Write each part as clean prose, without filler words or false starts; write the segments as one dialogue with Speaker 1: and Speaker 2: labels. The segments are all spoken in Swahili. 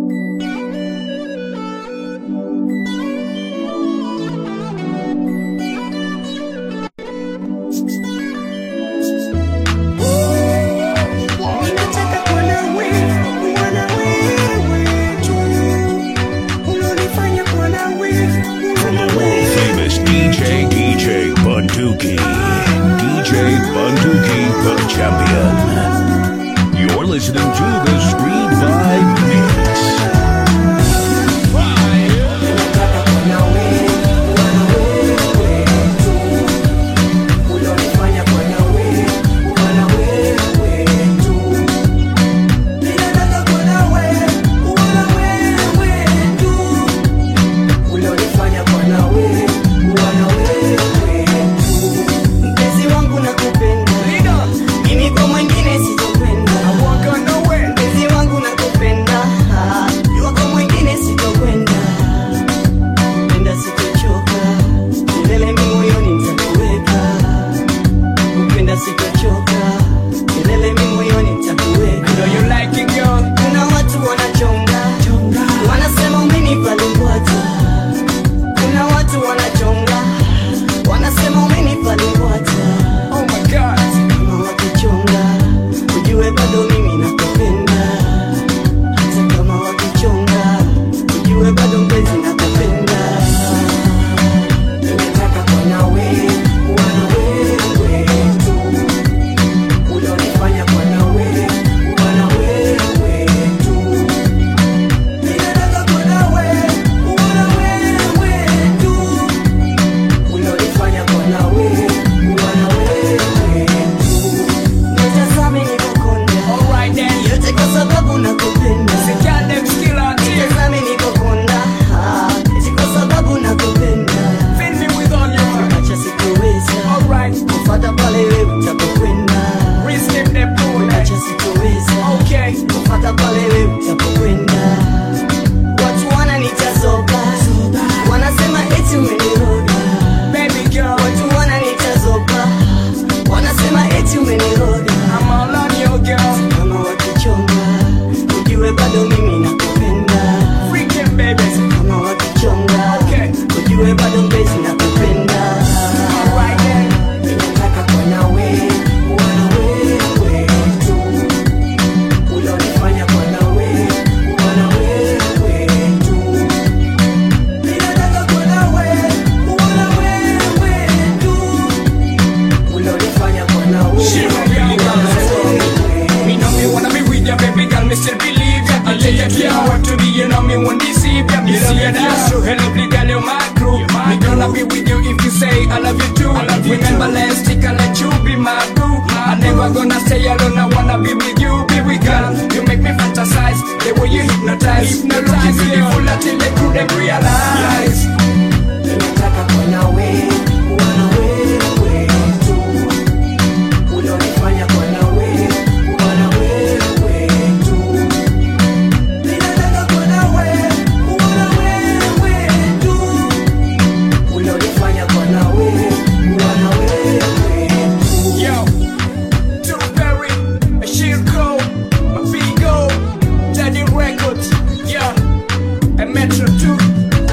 Speaker 1: Daddy Records, yeah, and Metro 2.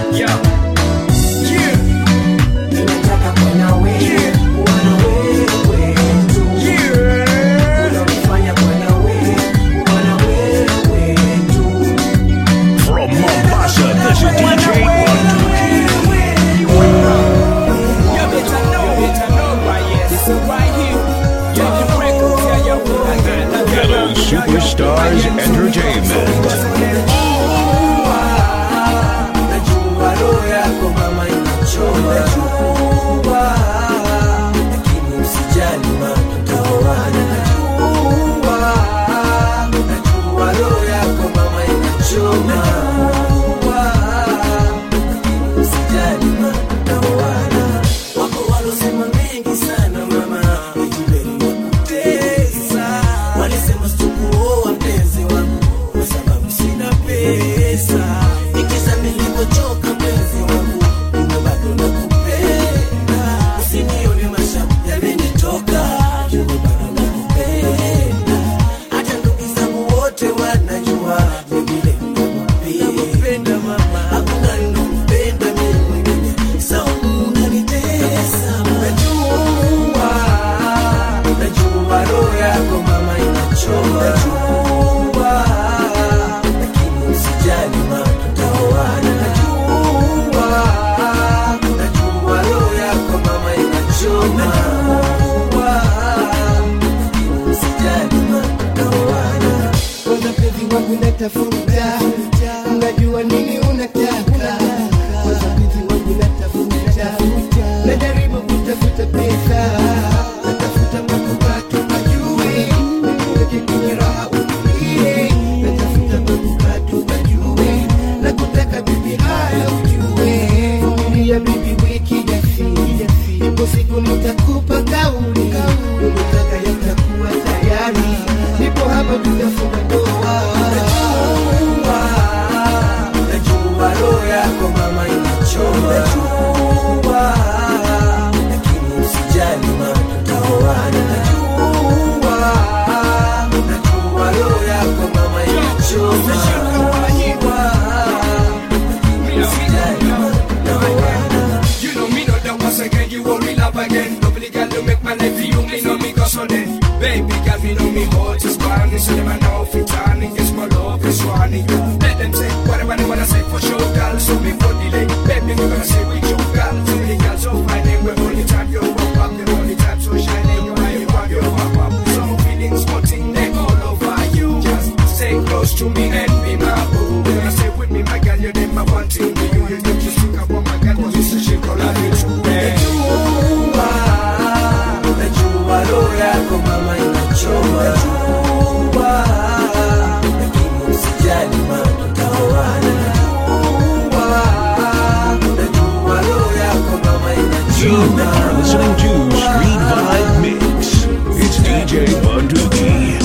Speaker 1: unatafuta, unajua nini unataka, wazabizi wangu natafuta, najaribu kutafuta pesa, natafuta makupato majue, nikuweke kwenye raha utulie, natafuta makupato majue, na kutaka bibi haya ujue, familia bibi wiki jasi, ipo siku nitakupa kauli, unataka yatakuwa tayari, nipo hapa tutafunga ndoa. Najua roho yako mama inachoma, najua, lakini usijali mama tutaoana. Najua roho yako mama inachoma, najua, lakini usijali mama tutaoana.
Speaker 2: You know me not that once again, you won't love again. Nobody can do make my life for you, me know me cause on it. Baby girl, me know me hot as Spanish, so them I know if it's on it, guess my love is running. Let them say whatever they wanna say for sure, girl, so before delay. Baby, me gonna say with you, girl, so many girls so fine, and we're only time you pop up, the only time so shining, you are, you pop up. Some feelings wanting, they all over you. Just stay close to me and be my boo. When I say with me, my girl, you're never wanting me. You don't just think about my girl, cause it's a shit, call I need you,
Speaker 1: Najua roho yako mama inachoma, najua, lakini usijali mama tutaoana. Najua roho yako mama
Speaker 3: You
Speaker 1: inachoma.
Speaker 3: are listening to Street Vibe Mix. It's DJ Bunduki.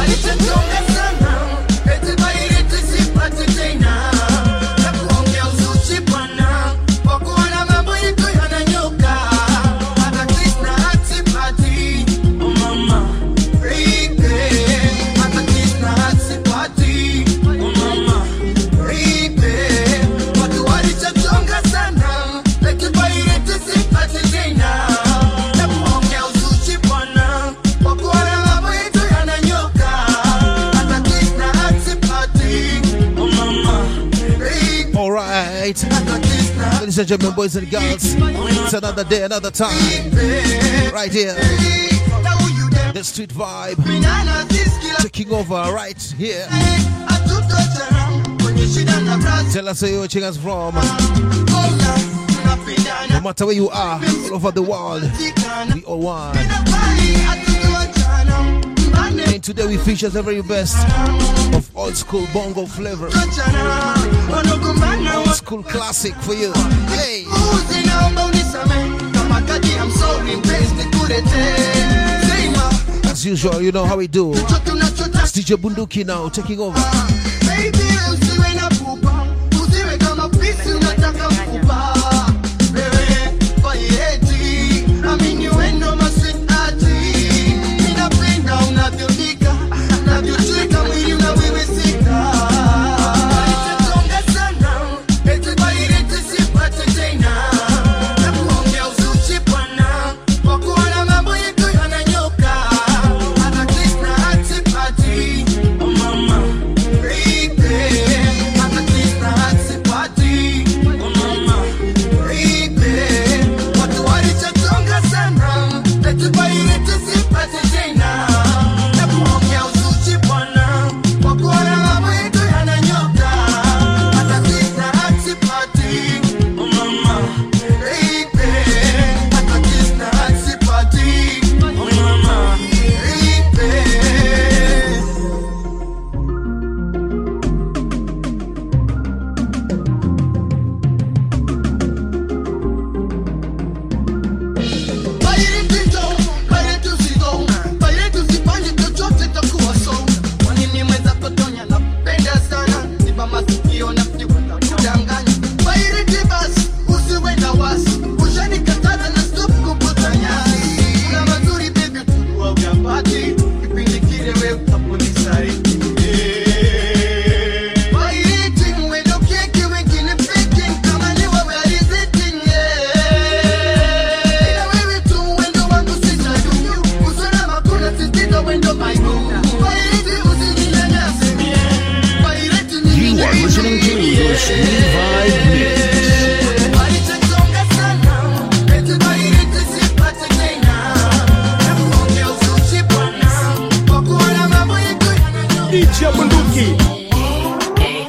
Speaker 4: Ladies and gentlemen, boys and girls, it's another day, another time, right here. The Street Vibe taking over right here. Tell us where you're watching us from. No matter where you are, all over the world, we all one. And today we feature the very best of old school bongo flavor, old school classic for you. Hey, as usual, you know how we do. It's DJ Bunduki now taking over.
Speaker 5: DJ Bunduki.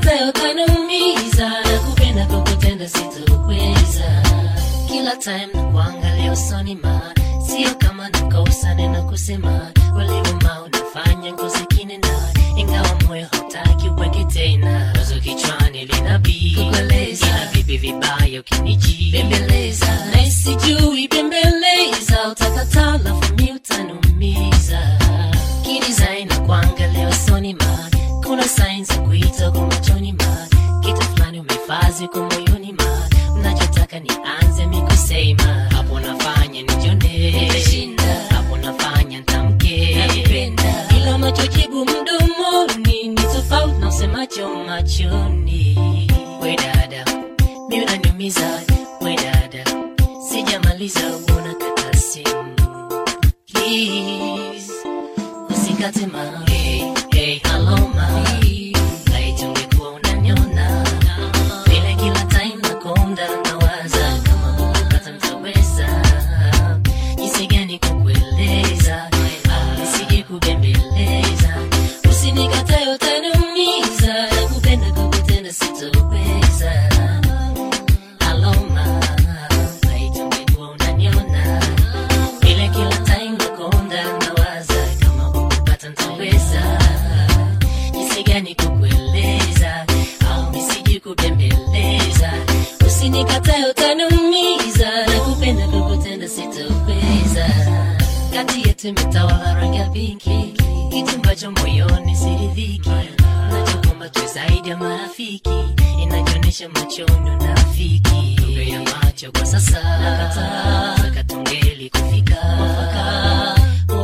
Speaker 5: Usinikatae utaniumiza, nakupenda kukutenda sitoweza. Kila time nakuangalia usoni ma, sio kama nakosa neno kusema. Walivuma unafanya ngozi kinena, ingawa moyo hautaki uweke tena. Wazo kichwani linabii kukueleza, ina vipi vibaya ukiniji bembeleza. Na sijui bembeleza, utakataa lafu mi utaniumiza. Kidesign na kuangalia usoni ma, kuna signs za kuita kwa machoni ma. Kitu fulani umefazi kwa moyoni ma, unachotaka nianze mi kusema. Hapo nafanya nijone, hapo nafanya ntamke nakupenda. Ila machojibu mdomoni ni tofauti na usemacho machoni. We dada, mi unaniumiza. We dada, sijamaliza unakata simu. Please, usikate ma. Hey, hey, hello ma. Laiti ungekuwa unaniona. Vile kila time nakonda nawaza, kama kukukata mtaweza. Jinsi gani kukueleza, nisije kubembeleza. Usinikatae utaniumiza, nakupenda kukutenda sitoweza. Hello ma, laiti ungekuwa unaniona. Vile kila time nakonda nawaza, kama kukupata mtaweza. Jinsi gani kukueleza, au nisije kubembeleza. Usinikatae utaniumiza, nakupenda kukutenda sitoweza. Kati yetu imetawala rangi ya pinki, kitu ambacho moyoni siridhiki. Nachokomba tu zaidi ya marafiki, inajionyesha machoni unafiki. Lugha ya macho kwa sasa nakataa, saka tungeli kufika mwafaka.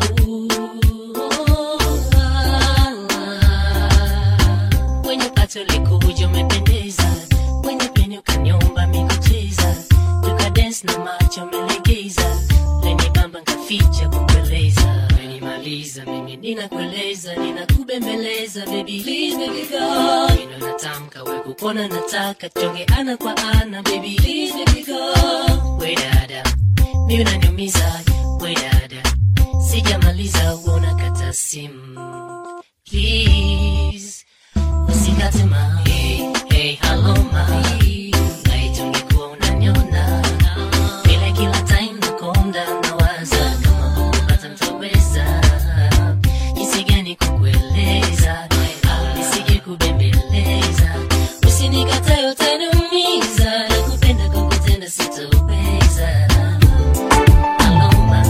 Speaker 5: Kwenye pato likuja umependeza, kwenye peni ukanyomba mikucheza. Tuka dance na macho melegeza, leni bamba nkaficha kukueleza. Menimaliza mimi ninakueleza, ninakubembeleza. Baby please baby go, mino natamka we kukona nataka. Chonge ana kwa ana baby please baby go. We dada, mi unaniumiza. We dada, sijamaliza unakata simu. Please, usikate ma. Hey, hey, hello ma. Laiti ungekuwa unaniona. Vile kila time nakonda nawaza, kama kukupata mtaweza. Jinsi gani kukueleza, nisije kubembeleza. Usinikatae utaniumiza, nakupenda kukutenda sitoweza. Hello ma.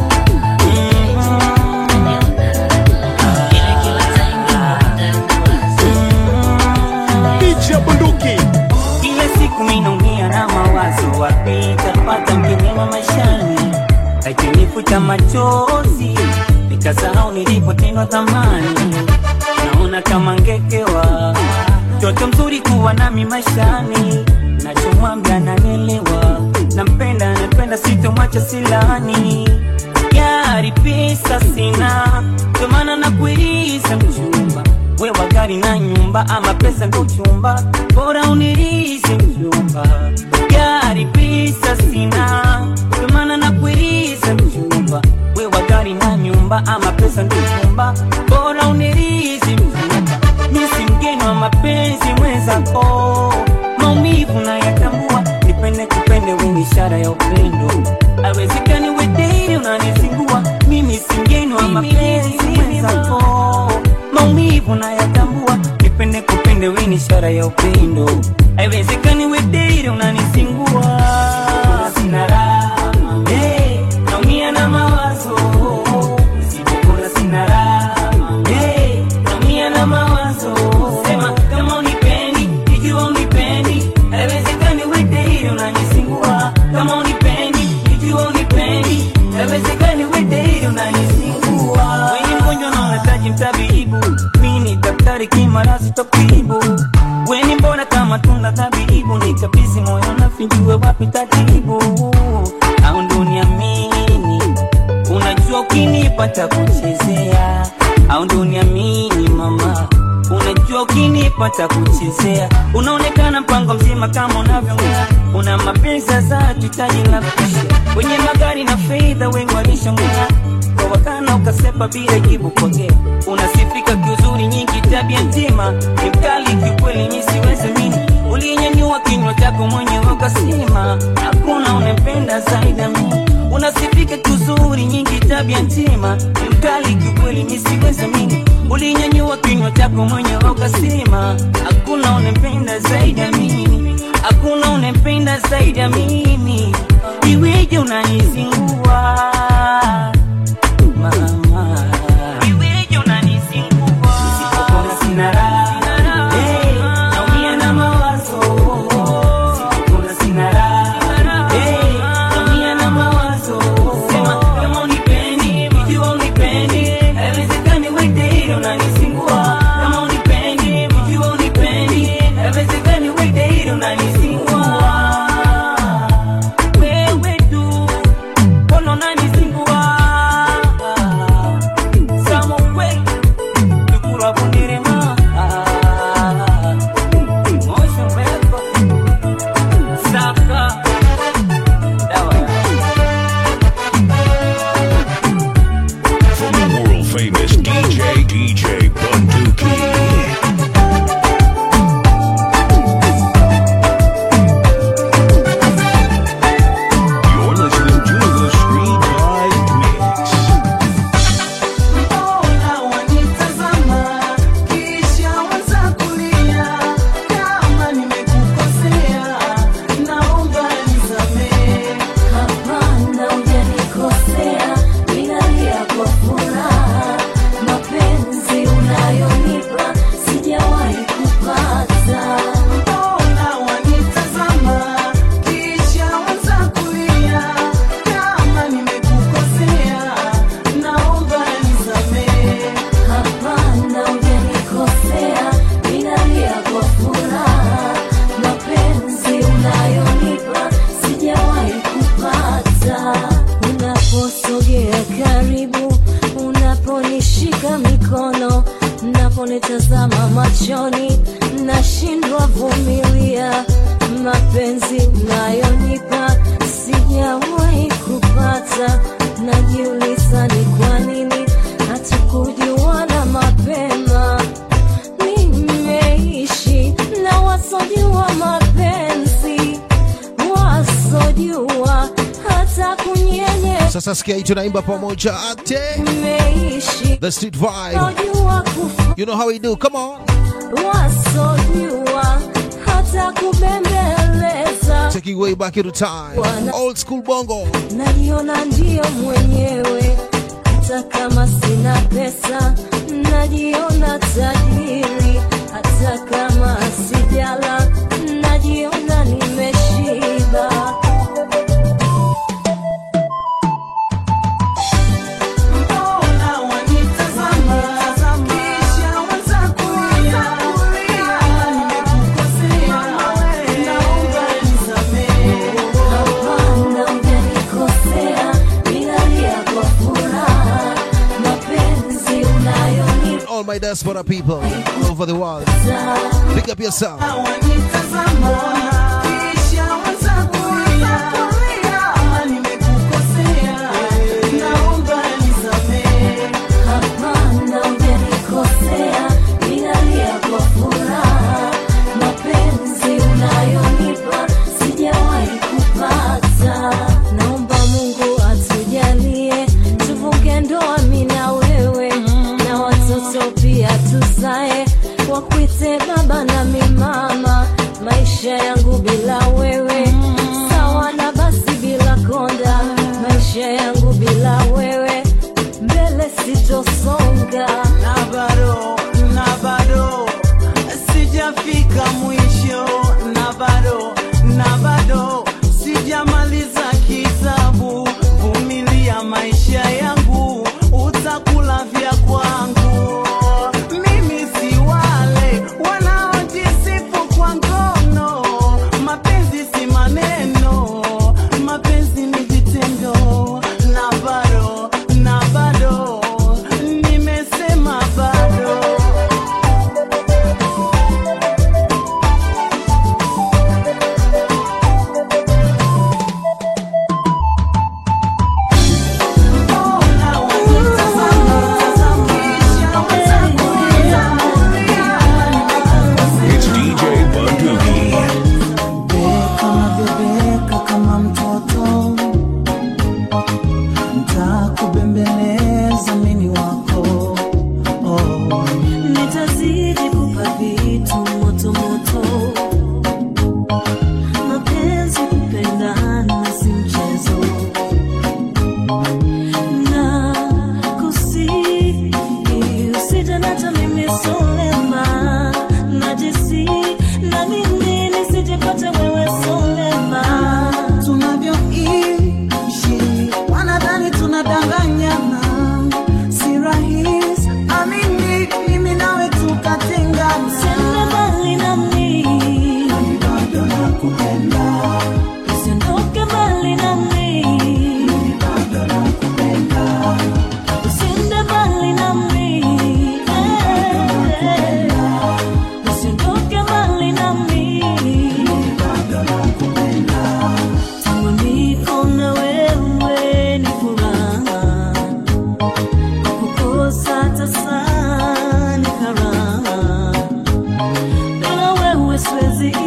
Speaker 5: Vile kila time nakonda nawaza.
Speaker 6: Picha bunduki.
Speaker 7: Kila siku minaumia na mawazo, wapi tapata mkimema maishani. Akinifuta machozi, nikasahau nilipotendwa thamani. Naona kama ngekewa, mtoto mzuri kuwa nami maishani. Nachomwambia ananielewa, nampenda sitomwacha silani. Gari pesa sina, ndio maana nakuiriza mchumba. Wewe gari na nyumba, ama pesa ndo chumba, bora unirize mchumba. Gari pesa sina, ndio maana nakuiriza mchumba. Wewe gari na nyumba, ama pesa ndo chumba, bora unirize mchumba. Mimi si mgeni wa mapenzi mwenzako, maumivu na yatambua. Nipende kupende wewe ishara ya upendo, haiwezekani wewe date unanizingua. Mimi si mgeni wa mapenzi mwenzako, maumivu na yatambua. Nipende kupende wewe ni ishara ya upendo, haiwezekani wewe date unanizingua. Sina raha, hey, naumia na mawazo. Sipokula sina raha, hey, naumia na mawazo. Sema kama unipendi, ikiwa unipendi, haiwezekani wewe date unanizingua. Kama unipendi, ikiwa unipendi, haiwezekani wewe date unanizingua. Wewe mgonjwa na unahitaji mtabibu, mimi ni daktari kimarazi tokibu. Wewe mbona kama tunda tabibu, nikabizi moyo na finjue wapi tatibu. Au ndo niamini, unajua ukinipata kuchezea. Au ndo niamini mama, unajua ukinipata kuchezea. Unaonekana mpango mzima kama unavyongea, una mapenzi za tutaji la kusha. Wenye magari na fedha wengi walishongea, kwa wakana ukasepa bila jibu pokea. Unasifika kiuzuri nyingi tabia njema, ni mkali kiukweli mimi siwezi mimi. Ulinyanyua kinywa chako mwenyewe ukasema hakuna unempenda zaidi mimi. Unasifika tuzuri nyingi tabia njema, ni mkali kiukweli mimi siwezi mimi. Ulinyanyua kinywa chako mwenyewe ukasema hakuna unempenda zaidi mimi. Hakuna unempenda zaidi mimi. Iweje unanizingua mama, iweje unanizingua, sipopona sina raha, naumia na mawazo, sipopona sina raha, naumia na mawazo. Sema kama unipendi, mjua unipendi, haiwezekani wewe unanizingua. Kama unipendi, mjua unipendi, haiwezekani wewe unanizingua.
Speaker 8: Unaponitazama machoni nashindwa vumilia, mapenzi unayonipa sijawahi kupata. Najiuliza ni kwa nini hatukujuana mapema. Nimeishi na wasojua mapenzi, wasojua hata kunyenye.
Speaker 4: Sasa sikia hii tunaimba pamoja ate The Street Vibe. You know how we do, come on.
Speaker 8: Wasojua hata kubembeleza.
Speaker 4: Taking way back into time. Old school bongo.
Speaker 8: Najiona ndio mwenyewe hata kama sina pesa. Najiona tajiri hata kama sijala. Najiona nimeshiba.
Speaker 4: All my diaspora people all over the world, pick up yourself.
Speaker 8: Naomba Mungu atujalie tuvuke ndoa mimi na wewe, na watoto pia tuzae wakuite baba na mama. Maisha yangu bila wewe sawa na basi bila konda. Maisha yangu bila wewe mbele sitosonga.
Speaker 1: Na bado sijafika mwisho, na bado sijamaliza kitabu. Vumilia maisha yangu, utakula vya kwangu. Mimi si wale wanaojisifu kwa ngono, mapenzi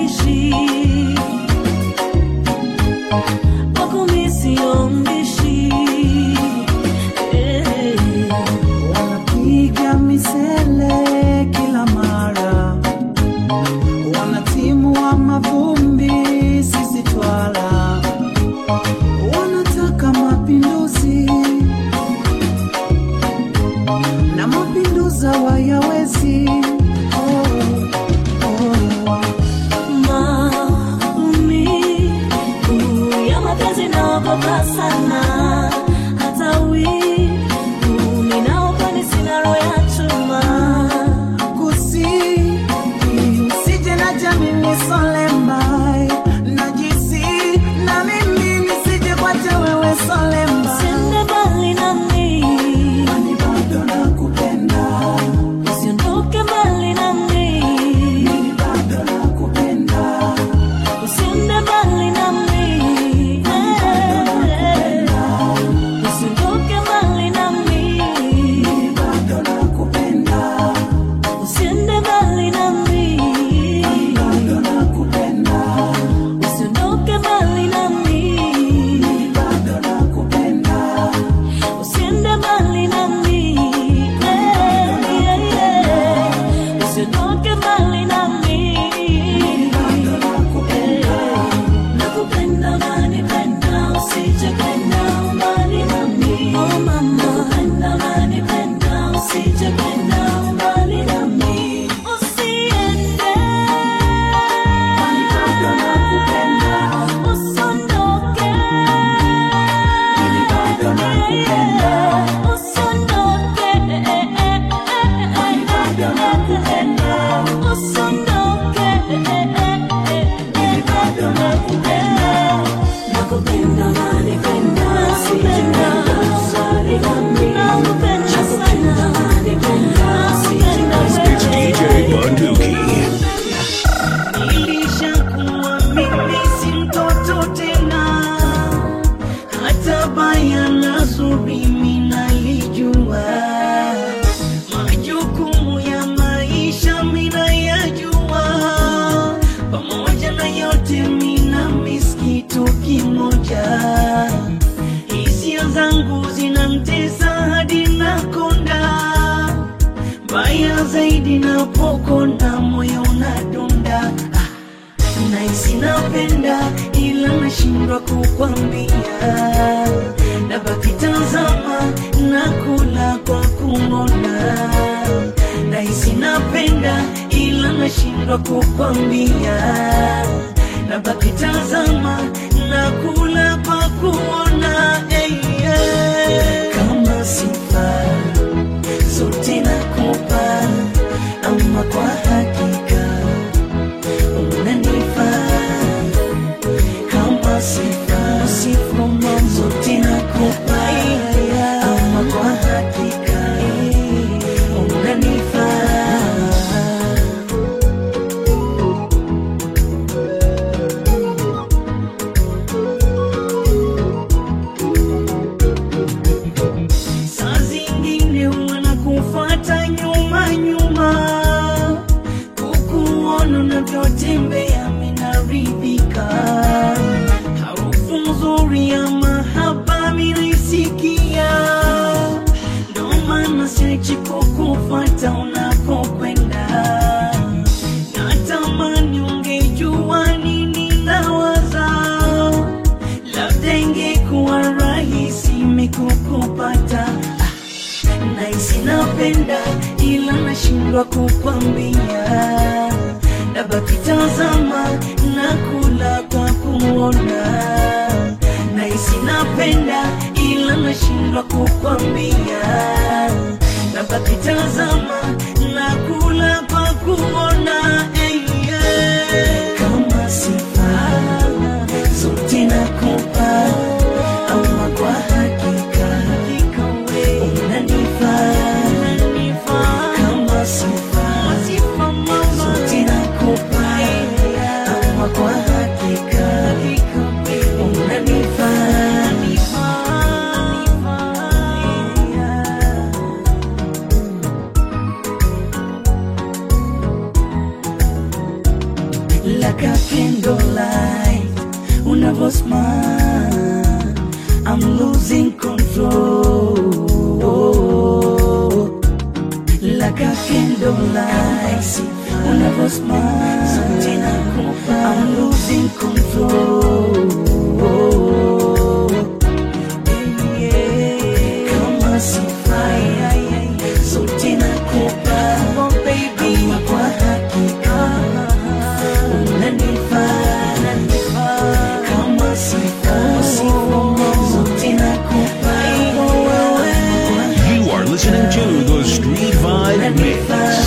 Speaker 8: naishi wako misiondishi
Speaker 1: wanapiga misele kila mara, wanatimu wa mavumbi sisi twala, wanataka mapinduzi na mapinduza wayawezi.
Speaker 8: Naogopa sana hata ninaogopa sina roho ya chuma
Speaker 1: usije na jamii nisolembai najisi na mimi nisije kwacha wewe solemba
Speaker 8: sende bali nami
Speaker 1: mani bado nakupenda
Speaker 8: usiondoke bali nami
Speaker 1: mimi bado nakupenda
Speaker 8: usende bali nami
Speaker 1: zaidi na poko na moyo unadunda naisi napenda ila nashindwa kukwambia nabaki tazama na kula kwa kumona naisi napenda ila nashindwa kukwambia nabaki tazama na kula kwa kuona kama sifa zote nakupa ama kwa hakika unanifaa kama sifa zote nakupa ama kwa hakika unanifaa tembea minaridhika harufu nzuri ya mahaba minaisikia ndo maana siachi kukufuata unapokwenda natamani ungejua nini nawaza labda ingekuwa rahisi mikukupata naisi napenda ila nashindwa kukwambia nabaki tazama na kula kwa kuona naisi napenda ila nashindwa kukwambia nabaki tazama na kula kwa kuona kama sifa zote nakupa ama kwa hakika unanifaa kama sifa zote nakupa ama kwa hakika unanifaa
Speaker 9: candlelight, unavo smile, I'm losing control. Like a candlelight, unavo smile, I'm losing control. Come on, see fire, so tina kupa, oh baby, kwa hakika, unanifa, come on, see fire, so tina kupa.
Speaker 3: You are listening to the Street Vibe Mix.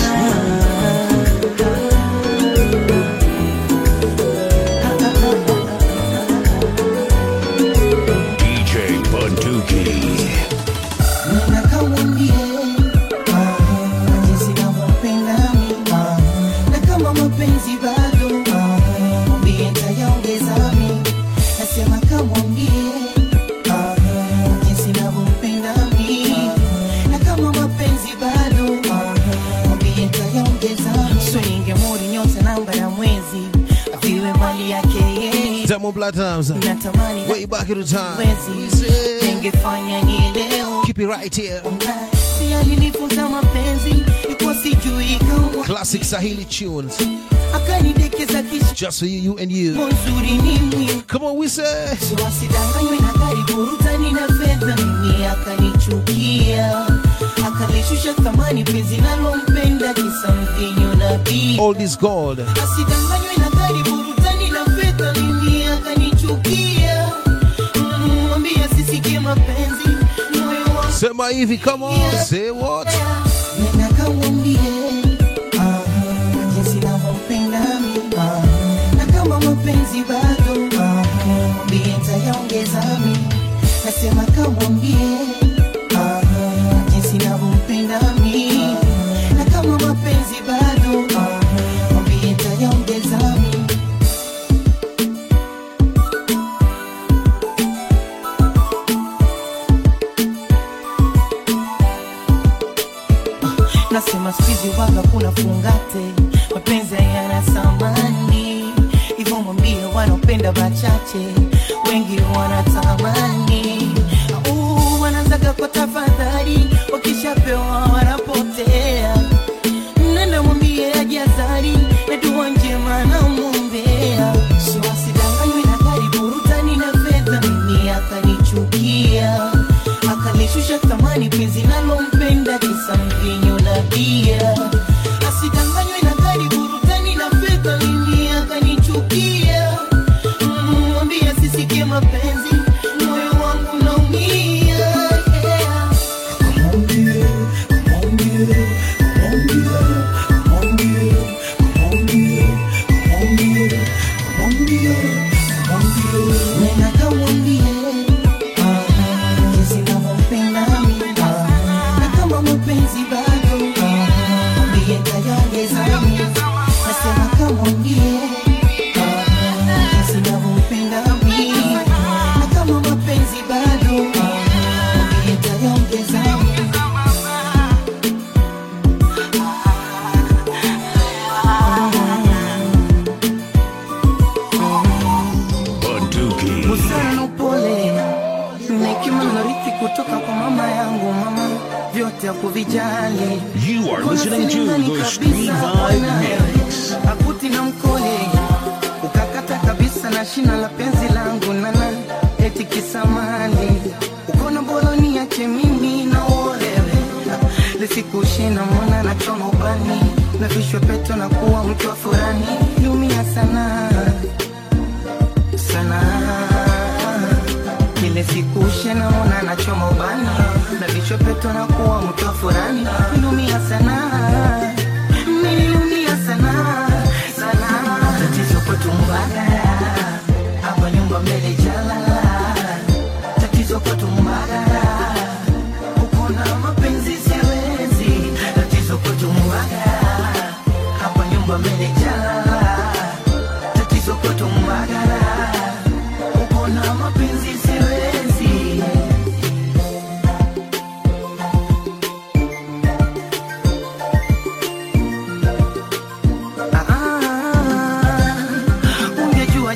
Speaker 4: Diamond Platnumz, way back in the time. Keep it right here. Classic Sahili tunes, just for you, you and you. Come on, we say. All this gold. Sema hivi, come on, say what?
Speaker 9: Nasema squeeze waga kuna fungate, mapenzi yana samani, hivyo mwambie wanapenda wachache, wengi wanatamani. Wanataka kwa tafadhali, wakishapewa wanapotea. Nenda mwambie ajazari, na dua njema na muombea. So asidanganywe na gari, burutani na fedha, mimi akanichukia, akanishusha thamani penzi nalompenda kisa mvinyo na bia. Asidanganywe na gari, burutani na fedha, mimi akanichukia, mwambie asisikie mapenzi, moyo wangu naumia.
Speaker 3: You are listening to the Street Vibe Mix.
Speaker 9: Akuti na mkole, ukakata kabisa na shina la penzi langu nana, eti kisamani, ukona boloni yake mimi na olewe. Lisikushina mwana na choma ubani, na vishwe peto na kuwa mtu wa furani. Lumia sana, sana. Kile sikushina mwana na choma ubani, na vishwe peto na kuwa mtu wa furani. Lumia sana, nilumia sana, sana. Tatizo kwetu Mbagala, hapa nyumba mbele jalala. Tatizo kwetu Mbagala, uko na mapenzi siwezi. Tatizo kwetu Mbagala, hapa nyumba mbele jalala. Tatizo kwetu Mbagala, uko na mapenzi siwezi.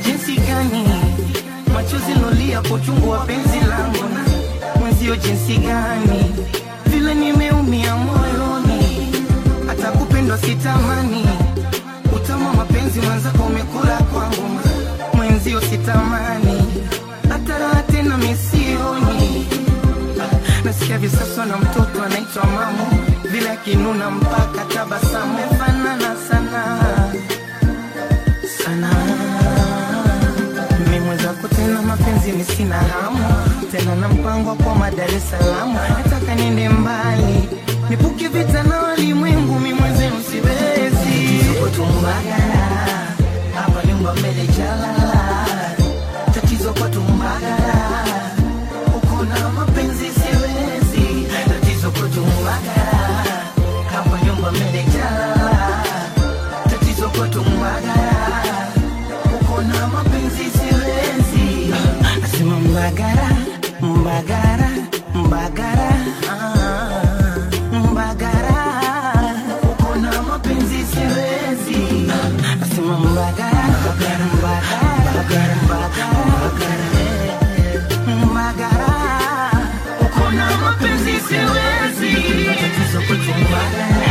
Speaker 9: jinsi gani machozi lolia kwa uchungu wa penzi langu, na mwenzio jinsi gani vile nimeumia moyoni, hata kupendwa sitamani, utama mapenzi mwenzako umekula kwangu, mwenzio sitamani, hata raha tena misioni. Nasikia visasa na mtoto anaitwa mamu, vile akinuna mpaka tabasamu, fanana sana sana. Mimi mwenzako tena mapenzi ni sina hamu, tena na mpango kwa Dar es Salaam, nataka niende mbali, nipuke vita na walimwengu, mimi mwenzenu siwezi. Tuko Tumbagara, hapa nyumba mbele jalala, tatizo kwa Tumbagara, uko na mapenzi siwezi. Tatizo kwa Tumbagara, hapa nyumba mbele jalala, tatizo kwa Tumbagara, uko na mapenzi siwezi. Nasema Mbagara, Mbagara, Mbagara, Mbagara, uko na mapenzi siwezi. Nasema Mbagara, Mbagara, Mbagara, Mbagara, Mbagara, uko na mapenzi siwezi. Tatizo kwetu Mbagara,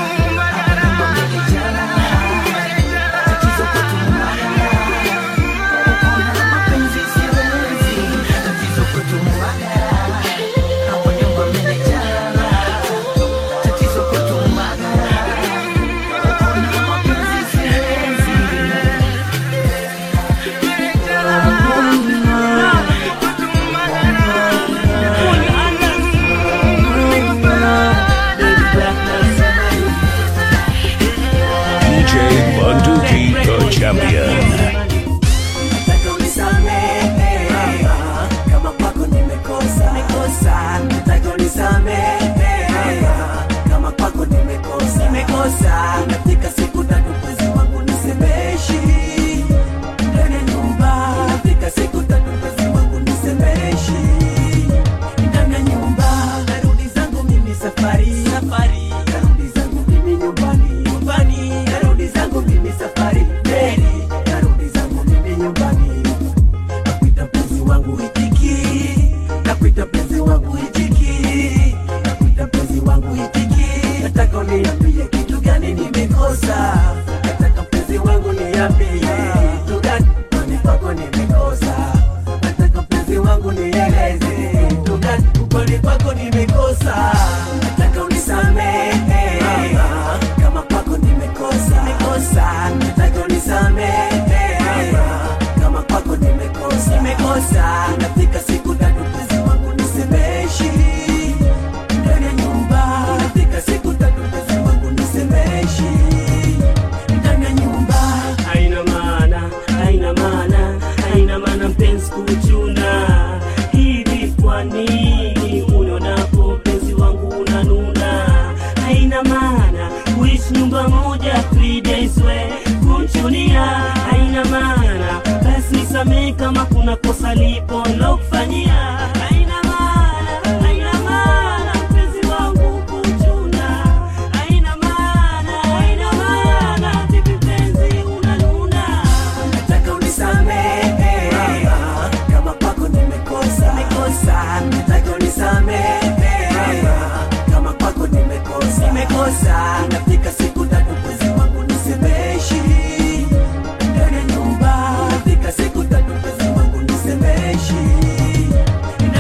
Speaker 3: champion.
Speaker 10: Nataka unisamehe kama kwako nimekosa, nataka unisamehe kama kwako nimekosa. Nafika siku tatu mwezi wangu nisemeshi ndani ya nyumba, nafika siku tatu mwezi wangu nisemeshi ndani ya nyumba. Narudi zangu mimi safari, narudi zangu mimi nyumbani, narudi zangu mimi safari. Niambie kitu gani nimekosa, nataka mpenzi wangu niambie kitu gani kwako nimekosa, nataka mpenzi wangu nieleze kitu gani kwako nimekosa. Nataka unisamehe kama kwako nimekosa, nataka unisamehe kama kwako nimekosa. Nafika siku tatu mpenzi wangu nisemeshi ndani ya nyumba, nafika siku tatu mpenzi wangu nisemeshi ndani ya nyumba. Haina maana mpenzi kuchuna hivi, kwa nini unionapo mpenzi wangu unanuna? Haina maana kuishi nyumba moja 3 days we kumchunia. Haina maana basi nisamehe kama kuna kosa lipo nilokufanyia. Haina maana mpenzi wangu kuchuna. Haina maana vipi mpenzi unanuna? Nataka unisamehe kama kwako nimekosa, nataka unisamehe kama kwako nimekosa. Nafika siku tatu mwezi wangu nisemeshi ndani ya nyumba, nafika siku tatu mwezi wangu nisemeshi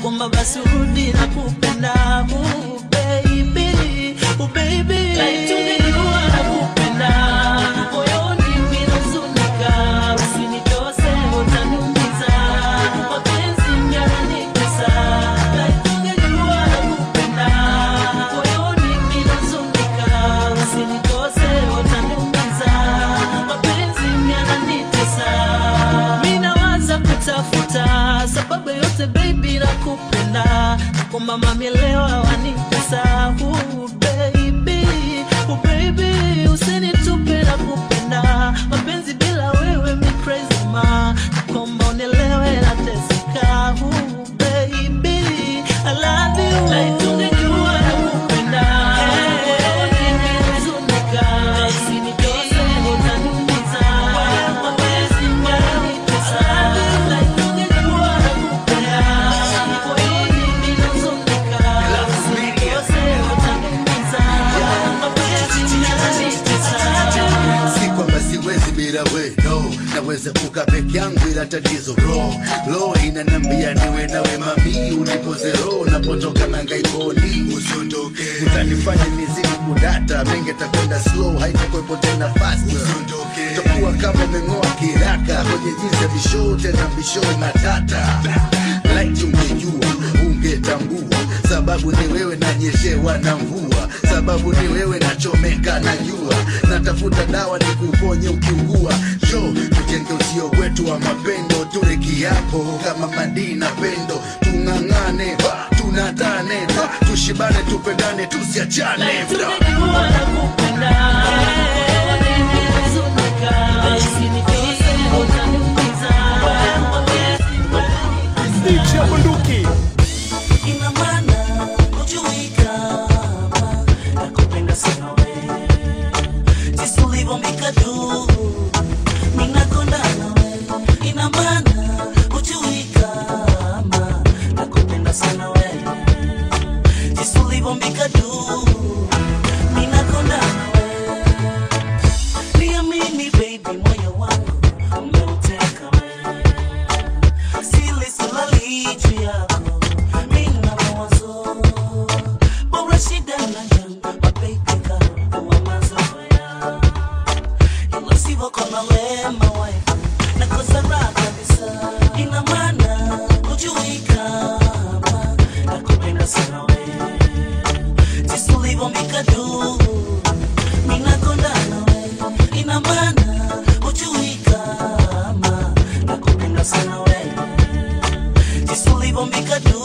Speaker 1: nakuomba basi urudi na kupenda baby, baby. Tungejua nakupenda, moyoni minazunika, usinitose utaniumiza, mapenzi yananitesa. Tungejua nakupenda, moyoni minazunika, usinitose utaniumiza, mapenzi yananitesa. Minawaza kutafuta sababu yote baby nakupenda, kwamba mami leo wanitesa. Baby, usinitupe nakupenda, mapenzi bila wewe mi crazy ma, kwamba unielewe nateseka. Baby, I love you. Tungejua nakupenda, moyoni nimezunika, usinitose utaniumiza, mapenzi yananitesa. Tungejua nakupenda, moyoni nimezunika, usinitose utaniumiza, mapenzi yananitesa.
Speaker 11: Si kwamba siwezi bila we, no. Naweza kukaa peke yangu ila tatizo roho inanambia niwe nawe mami, unipoze roho napotoka na ngaiboni, usiondoke. Utanifanya nizidi kudata, mengi takwenda slow, haitakuwepo tena fast, usiondoke. Tokuwa kama umeng'oa kiraka kwenye jinsi ya vishow, tena vishow matata. Like ungejua, ungetambua, sababu ni wewe nanyeshewa na mvua, sababu ni wewe nachomeka na jua, natafuta dawa ni kuponye ukiugua. Show tujenge usio wetu wa mapendo, tule kiapo kama Madina pendo, tung'ang'ane tunatane, tushibane tupendane tusiachane.
Speaker 1: Tungejua nakupenda, moyoni nimezunika, usinitose utaniumiza, mapenzi
Speaker 6: DJ Bunduki.
Speaker 1: ina maana hujui kama nakupenda sana wewe, jinsi ulivyomikadu ninakonda nawe. Ina maana hujui kama nakupenda sana wewe, jinsi ulivyomikadu ninakonda nawe. Niamini baby, moyo wangu umeuteka wewe, sili silali juu yako, mina mawazo bora shida na janga, mababy kama mazoea, ila sivyo kama wema wife nakosa raha kabisa. Ina maana hujui kama nakupenda sana wewe, jinsi ulivyomikadu ninakonda nawe. Ina maana hujui kama nakupenda sana wewe, jinsi ulivyomikadu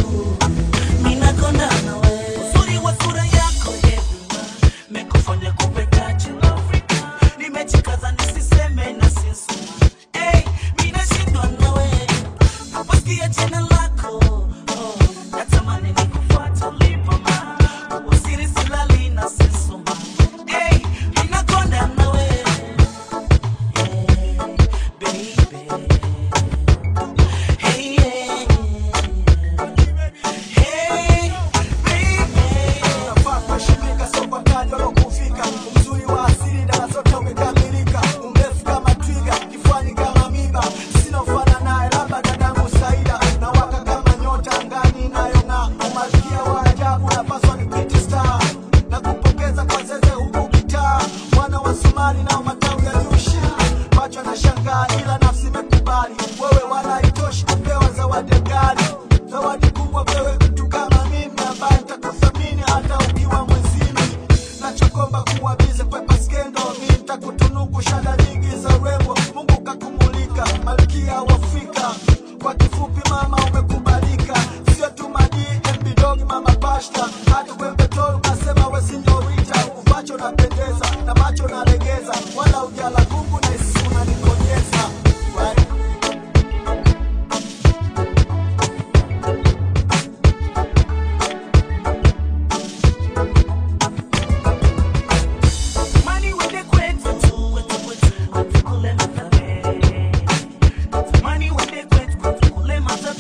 Speaker 1: ninakonda nawe. Uzuri wa sura yako everywhere, mekufanya kupenda chila Afrika, nimejikaza nisiseme na sisuma. Hey, mina shindwa nawe, naposikia jina lako natamani nikufuata ulipo ma, usiri silali na sisuma. Hey, ninakonda nawe, baby. Hey, hey, baby.
Speaker 12: Unafaa kuheshimika, sio kwa kadi wala kufika. Uzuri wa asili dana zote umekamilika. Umrefu kama twiga, kifuani kama miba. Sina ufana naye, labda dadangu Saida. Nawaka kama nyota angani inayong'aa. Malkia wa ajabu, napaswa ni pretty star. Nakupongeza kwa zeze huku kitaa. Mwana wa Somali na matawi ya nyushi. Macho yanashangaa ila nafsi imekubali. Wewe wala haitoshi kupewa zawadi ghali. Zawadi kubwa wewe mtu kama mimi, ambaye nitakuthamini hata ukiwa mwezini. Nachokomba kuwa bize kwepa skendo, mimi nitakutunuku shada nyingi za urembo. Mungu kakumulika, malkia wa Afrika. Kwa kifupi mama umekubalika, sio tu madi MB dog mama pasta. Hata kwembe tolu nasema we sinyorita, uvacho napendeza na macho nalegeza, wala ujala kungu na isi unanikonyeza. Right?
Speaker 1: Money with the kwetu, kule matare. Money with the kwetu, kule matare.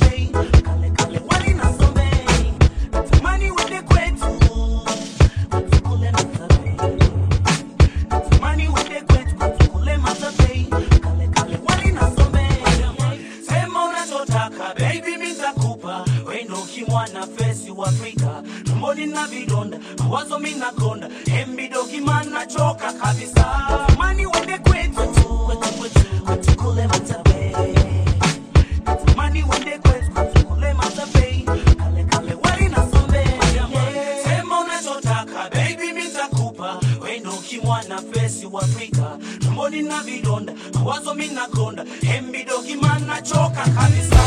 Speaker 1: tumboni na vidonda, mawazo mina konda, hembi dogi mana choka kabisa. Mani wende kwetu kule matabe, mani wende kwetu kule matabe, kale wali na sombe. Sema unachotaka baby mitakupa, wendo kimwana fesi wa Afrika, tumboni na vidonda, mawazo mina konda, hembi dogi mana choka kabisa.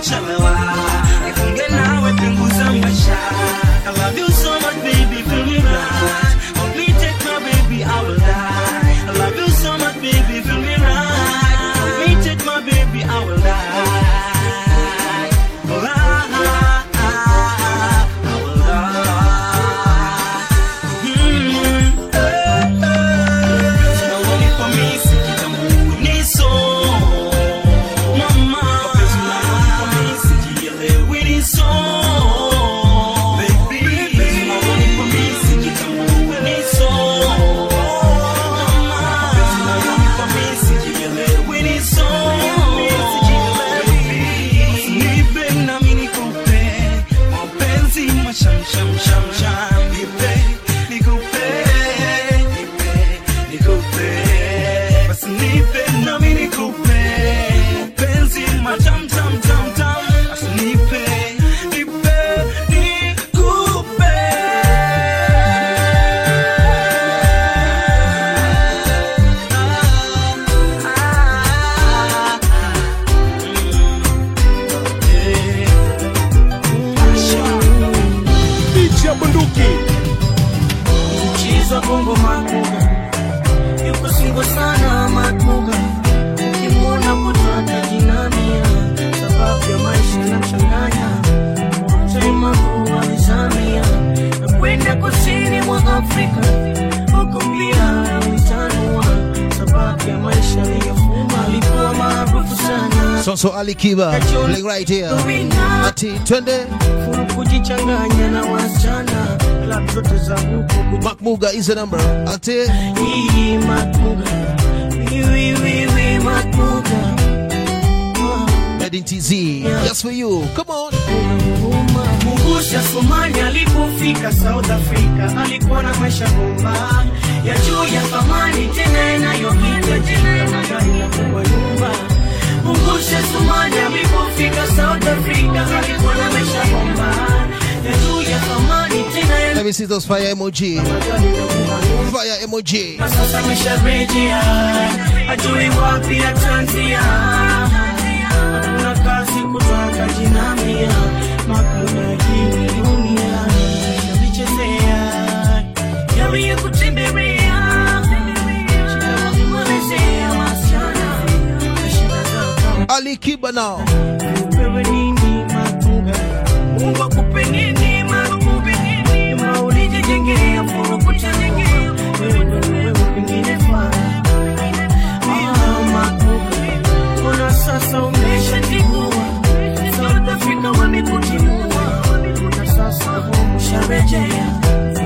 Speaker 13: kuchelewa, nifunge nawe pingu za maisha. I love you so much baby, feel me right. Only take my baby, I will die. I love you so much baby, feel me right. Only take my baby, I will die.
Speaker 4: So Ali Kiba playing right here. Ati twende
Speaker 13: kujichanganya na wasichana club zote za huko.
Speaker 4: Makmuga is the number. Ati
Speaker 13: Makmuga Makmuga
Speaker 4: Made in TZ just for you. Come on.
Speaker 13: Mungusha Somalia alipofika South Africa alikuwa na maisha bomba ya juu ya thamani tena inayohita jina magari ya kwa nyumba. Mungusha Somalia alipofika South Africa alikuwa na maisha bomba ya juu ya thamani tena.
Speaker 4: Let me see those fire emoji. Fire emoji.
Speaker 13: Sasa amesharejea ajui wapi atanzia. Hakuna kazi kutoka jinamia makuna hii dunia yavichezea yawie kutembelea shikawaimwelezea wasichana shida zao.
Speaker 4: Ali Kiba now.
Speaker 13: Upewe nini matunga Mungu akupe nini makupe nini maulije jengea furu kuchanengea wewe pengine faa makupe ona sasa umeshatikua South Africa wamekutimua na sasa umesharejea.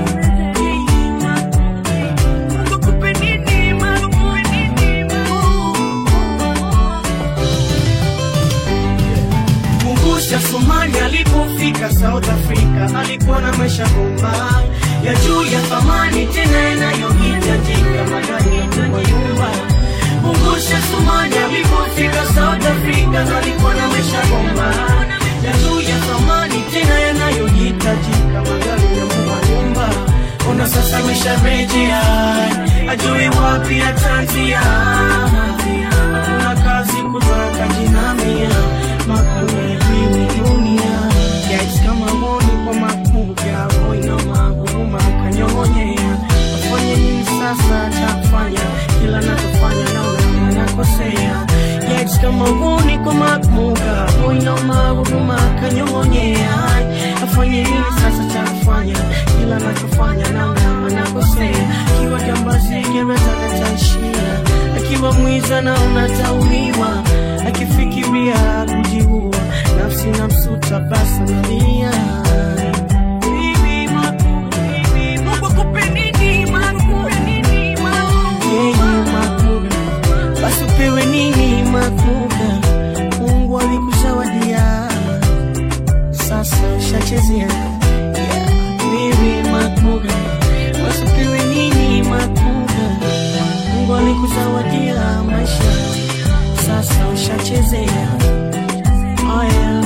Speaker 13: Mungusha Somalia alipofika South Africa alikuwa na maisha bomba ya juu ya thamani tena inayohitajika magari ya kwa nyumba. Mungusha Somalia alipofika South Africa alikuwa na maisha bomba ya juu ya thamani tena yanayohitajika magari ya kwa nyumba. Ona sasa amesharejea ajui wapi atanzia. Hakuna kazi kutoka jinamia makuna hii dunia yais kama ngoni kwa makuga oina maguruma kanyonyea. Afanye nini sasa cha kufanya kila nachofanya naona nakosea. Yais kama ngoni kwa makuga oina maguruma kanyonyea. Afanye nini sasa cha kufanya kila nachofanya naona nakosea. Kiwa jambazi gereza natashia akiwa mwiza na unatauliwa akifikiria kujiua nafsi na msuta basa nalia. Bibi makubi Mungu akupe nini makubi nini makubi basi upewe nini makubi Mungu alikuzawadia sasa ushachezea. Bibi makubi basi upewe nini makubi Mungu alikuzawadia maisha sasa ushachezea. Aya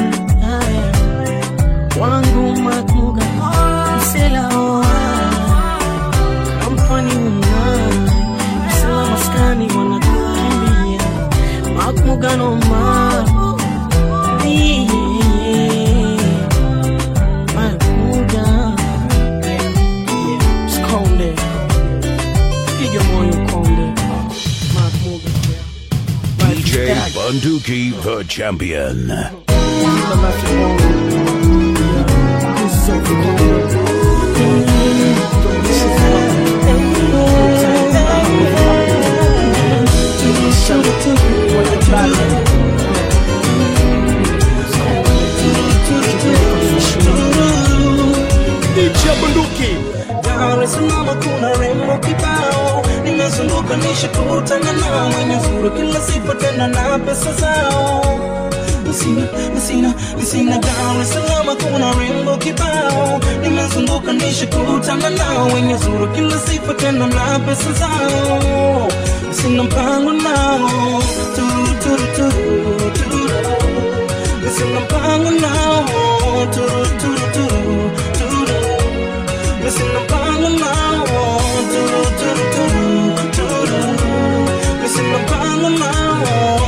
Speaker 13: wangu makuga msela kampani msela maskani wanakukimbia makuga no ma
Speaker 3: Bunduki, the champion.
Speaker 6: DJ Bunduki.
Speaker 13: Dar es Salaam kuna rembo kibao, nimezunguka nishakutana nao, wenye sura kila sifa tena na pesa zao. Nisina Dar es Salaam kuna rembo kibao, nimezunguka nishakutana nao, wenye sura kila sifa tena na pesa zao. Sina mpango nao, sina mpango nao, missing the bottom now, missing the bottom now,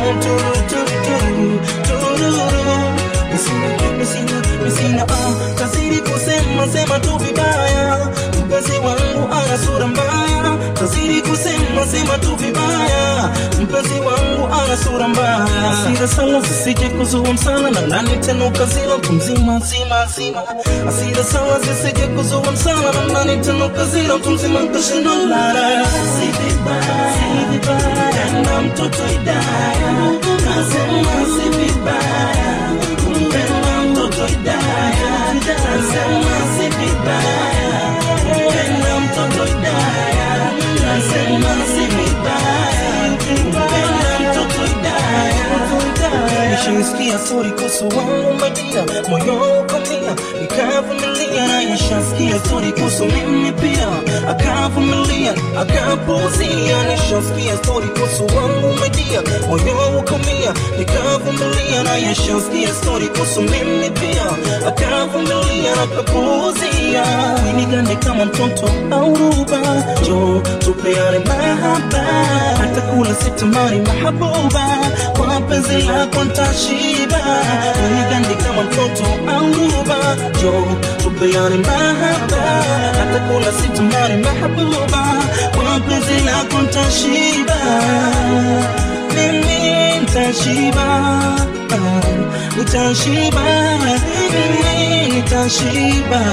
Speaker 13: missing kazidi kusema sema tu vibaya, mpenzi wangu ana sura mbaya, kazidi kusema sema tu vibaya, mpenzi wangu ana sura mbaya. Asira sana zisije kuzuwa msana na nani tena ukazila mtu mzima zima zima. Asira sana zisije kuzuwa msana na nani tena ukazila mtu mzima kashindo lara. Si vibaya na mtoto idaya, nasema si vibaya, kumpenda mtoto idaya, nasema si vibaya, kumpenda mtoto idaya, nasema si vibaya, kumpenda mtoto idaya. Nishisikia suri kusu wangu madia, moyo ukamia, nikavumilia. Na nishasikia suri kusu mimi pia, akavumilia, akapuzia. Nishasikia suri kusu wangu madia, moyo ukamia, nikavumilia. Na nishasikia suri kusu mimi pia, akavumilia, akapuzia. Winigande kama mtoto au ruba, jo tupeane mahaba, hata kula sitamani mahabuba, kwa penzi lako ntashiba. Winigande kama mtoto au ruba, jo tupeane mahaba, hata kula sitamani mahabuba, kwa penzi lako ntashiba. Mimi nitashiba, nitashiba, mimi nitashiba.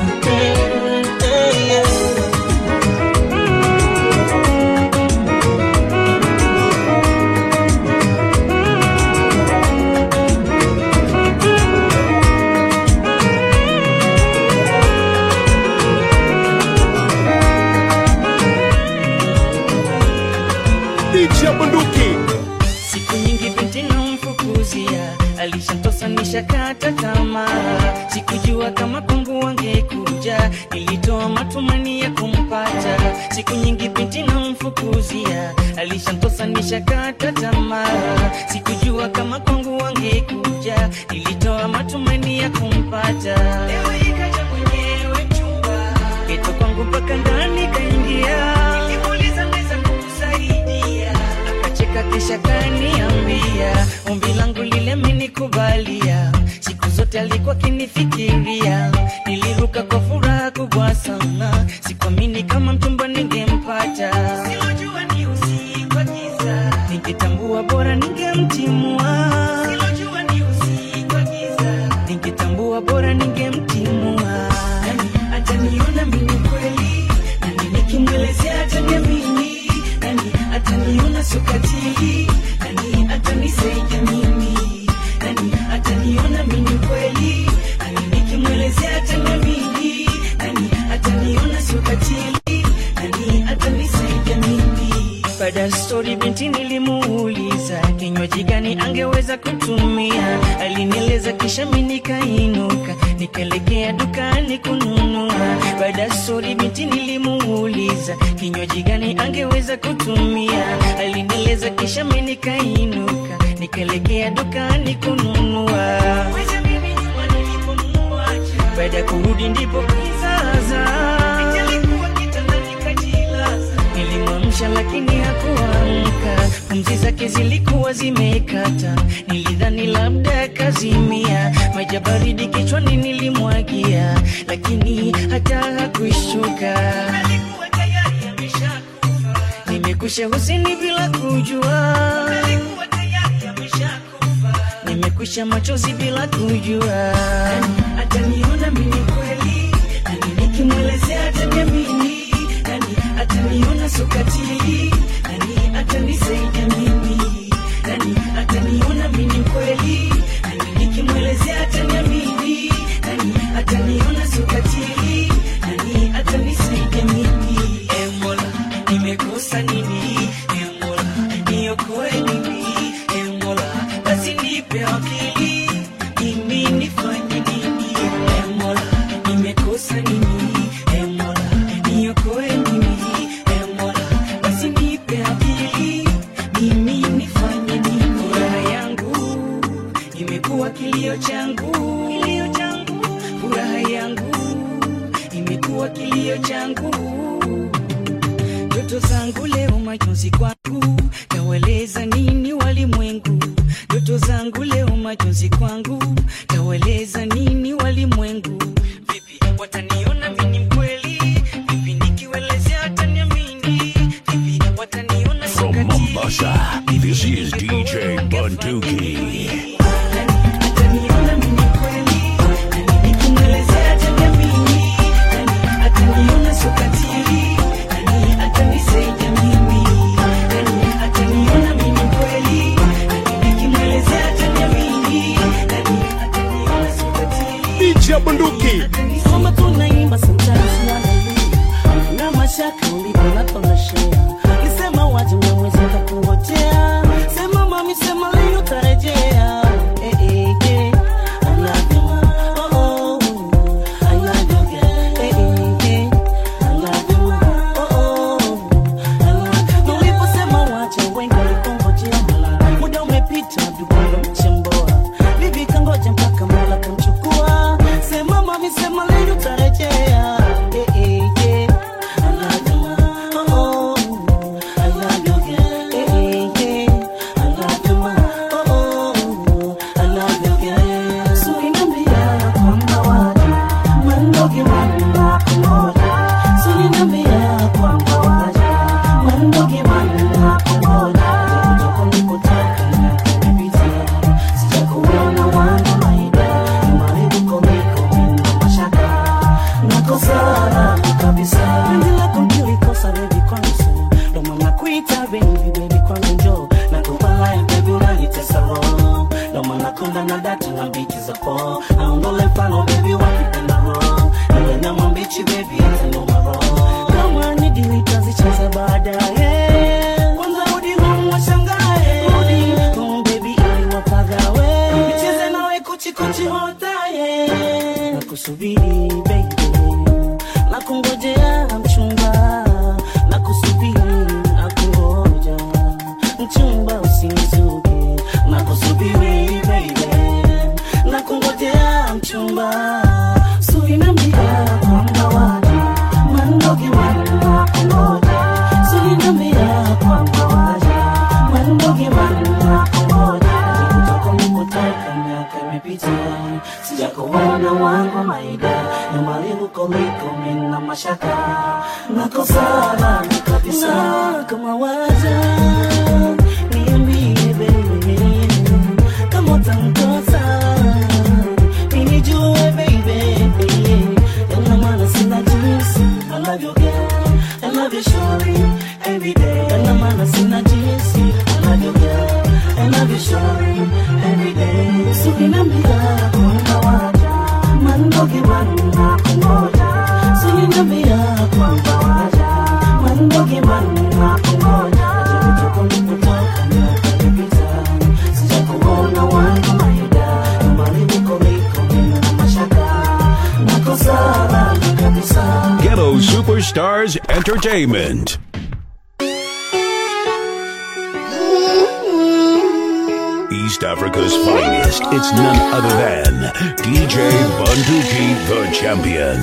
Speaker 6: DJ Bunduki.
Speaker 7: Siku nyingi binti namfukuzia, alishantosa nishakata tamaa. Sikujua kama kwangu wangekuja, nilitoa matumani ya kumpata. Siku nyingi binti namfukuzia, alishantosa nishakata tamaa. Sikujua kama kwangu wangekuja, nilitoa matumani ya kumpata. Leo ikaja mwenyewe chumba, geto kwangu mpaka ndani kaingia. Nilimuuliza naweza kukusaidia, akacheka kisha kaniambia ombi langu lile amenikubalia. Siku zote alikuwa kinifikiria, niliruka kwa furaha kubwa sana. Sikuamini kama mchumba ningempata, silojua ni usiku wa giza, ningetambua bora ningemtimua. Silojua ni usiku wa giza, ningetambua bora ningemtimua. Nani ataniona mimi kweli, nani nikimwelezea ataniamini, nani ataniona sukatili, nani atanisaidia mimi, nani ataniona mimi kweli, nani nikimwelezea ataniamini, nani ataniona sukatili, nani atanisaidia mimi. Baada ya story binti nilimuuliza kinywaji gani angeweza kutumia, alinieleza kisha mimi nikainuka, nikaelekea dukani kununua. Baada ya story binti nilimuuliza kinywaji gani angeweza kutumia, alinieleza kisha mimi nikainuka, nikaelekea dukani kununua. Baada ya kurudi ndipo kizaza, alikuwa kitandani kajilaza. Nilimwamsha lakini hakuamka, pumzi zake zilikuwa zimekata. Nilidhani labda kazimia, maji baridi kichwani nilimwagia, lakini hata hakushtuka. Alikuwa tayari ameshakufa, nimekusha husini bila kujua. Alikuwa tayari
Speaker 13: kwisha machozi bila kujua. Ataniona mimi kweli, nani nikimwelezea ataniamini, nani ataniona sokati, nani atanisaidia mimi, nani ataniona mimi kweli, nani nikimwelezea ataniamini, nani ataniona sokati, nani atanisaidia mimi. Mola, nimekosa nini? Mola, niokoe mimi. Mola, basi nipe akili, mimi nifanye nini? Mola, nimekosa nini? Mola, niokoe mimi. Mola, basi nipe akili, mimi nifanye nini? Furaha yangu imekuwa kilio changu, kilio changu. Furaha yangu imekuwa kilio changu. Ndoto zangu leo machozi kwangu, taweleza nini walimwengu? Ndoto zangu leo machozi kwangu, taweleza nini walimwengu? Vipi wataniona mimi mkweli? Vipi nikiwelezea ataniamini? Vipi wataniona
Speaker 3: From Mombasa, this is DJ Bunduki.
Speaker 13: Ataniona mimi mkweli, nikimwelezea ataniamini, ataniona sokati, atanisaidia mimi, ataniona mimi kweli, nikimwelezea ataniamini, ataniona sokati.
Speaker 6: DJ Bunduki.
Speaker 10: Soma tunaimba sometimes na mashaka uliponaponashia. Nisema waje mwezi kakungojea. Sema mami sema leo tarejea. I love you. Oh oh. I love you. I love you. Oh oh. Niliposema waje wengi walikungojea mala. Muda umepita dubulo mchemboa. Bibi kangoja mpaka Mola kamchukua. Sema mami sema leo tarejea. I love you. Oh oh. I love you. I love you. Oh oh. I love you. So inambia kwamba waje mandoge manna kungoja. So inambia kwamba waje mandoge manna kungoja. Kutoka nikotaka na kunipita sijakuona wangu maida. Maribu komiko mina mashaka nakosara kabisa. Ndila kumbili kosa baby kwangu. Doma nakuita baby kwangu njo. Nakubala baby unanitesa roho. Doma nakonda na data na biti za po. Aondole mfano baby wakipenda roho. Niwe na mambichi baby ita roho. Kama ni dilita zicheza baadaye. Kwanza rudi home washangae. Rudi home baby ili wapagawe. Nicheze nawe kuchi hotaye. Nakusubiri baby, nakungojea mchumba. Nakusubiri nakungoja mchumba usinizuge. Nakusubiri baby, nakungojea mchumba. Suri nambia kwamba waje mandoge manna kungoja. Suri nambia kwamba waje mandoge manna kungoja. Kutoka nikotaka miaka imepita sijakuona wangu maida. Nyumalibu koliko mina mashaka nakosara kabisa. Kama waja niambie baby, kama utanikosa ninijue baby. Yana maana sina jinsi. I love you girl, I love you surely every day. Yana maana sina jinsi. I love you girl, I love you surely every day. So inambia kwamba waja mandoge manna kungoja. So inambia kwamba waja mandoge manna kungoja. Kutoka nilipotoka miaka imepita sijakuona wangu maida. Maribu komiko mina mashaka nakosara kabisa.
Speaker 3: Ghetto Superstars Entertainment. East Africa's finest. It's none other than DJ Bunduki, the champion.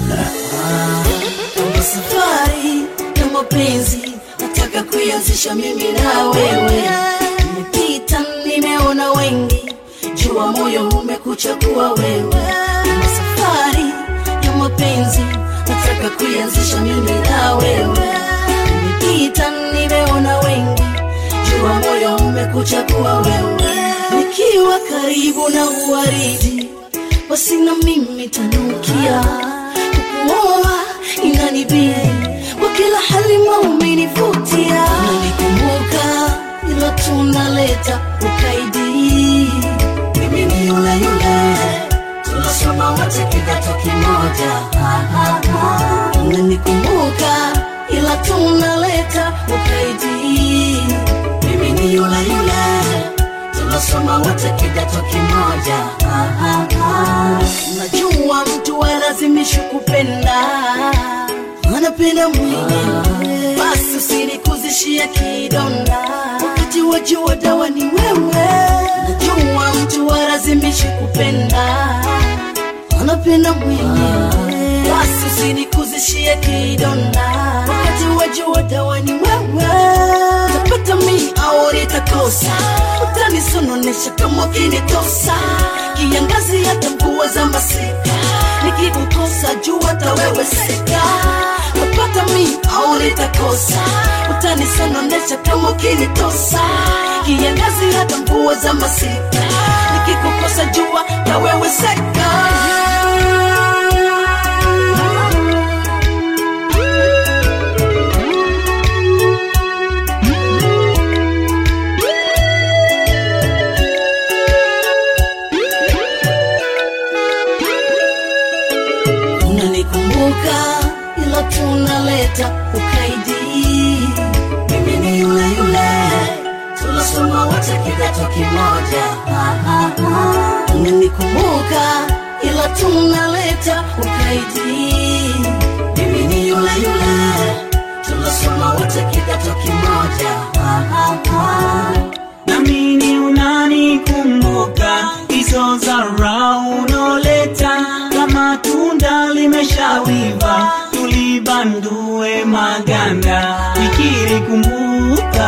Speaker 1: Safari ya mapenzi nataka kuianzisha mimi na wewe. Nimepita nimeona wengi, jua moyo umekuchagua wewe. Safari ya mapenzi nataka kuianzisha mimi na wewe. Nimepita nimeona wengi, jua moyo umekuchagua wewe. nikiwa karibu na uwaridi, basi na mimi tanukia. Kukuoa inanibidi, kwa kila hali umenivutia. Unanikumbuka ila tunaleta ukaidi. Mimi ni yule yule, tunasoma wote kidato kimoja. Unanikumbuka ila tunaleta ukaidi. Mimi ni yule yule, tunasoma wote kidato kimoja. Najua mtu walazimishi kupenda, anapenda mwingine, basi usinikuzishia kidonda, wakati wajua dawa ni wewe. Najua mtu walazimishi kupenda, anapenda mwingine, basi usinikuzishia kidonda, wakati wajua dawa ni wewe. Tapata mimi au nitakosa, utanisononesha kama ukinitosa. Kiangazi hata mvua za masika, nikikukosa jua hata wewe sika. Tapata mimi au nitakosa, utanisononesha kama ukinitosa. Kiangazi hata mvua za masika, nikikukosa jua hata wewe sika. Ila tunaleta ukaidi. Mimi ni yule yule, tunasoma wote kidato kimoja. Unanikumbuka ila tunaleta ukaidi. Mimi ni yule yule, tunasoma wote kidato kimoja.
Speaker 7: Namini unanikumbuka, hizo zara unoleta, kama tunda limeshawiva, tulibandue maganda. Nikirikumbuka